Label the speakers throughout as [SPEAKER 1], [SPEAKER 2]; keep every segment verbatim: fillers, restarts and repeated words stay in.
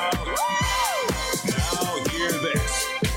[SPEAKER 1] Now hear this.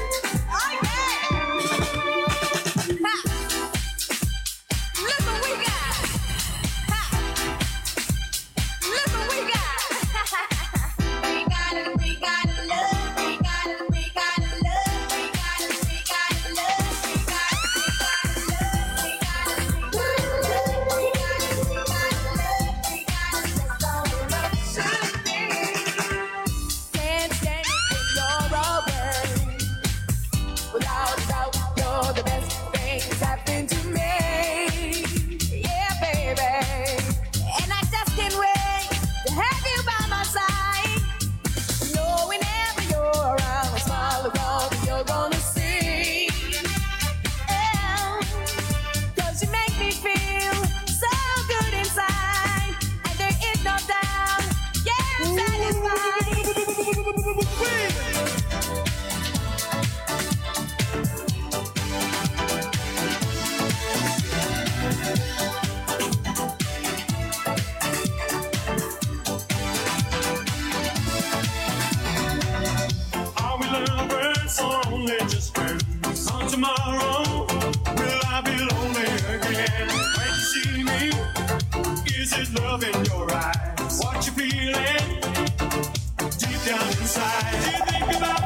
[SPEAKER 1] Tomorrow, will I be lonely again? When you see me, is it love in your eyes? What you feeling deep down inside? Do you think about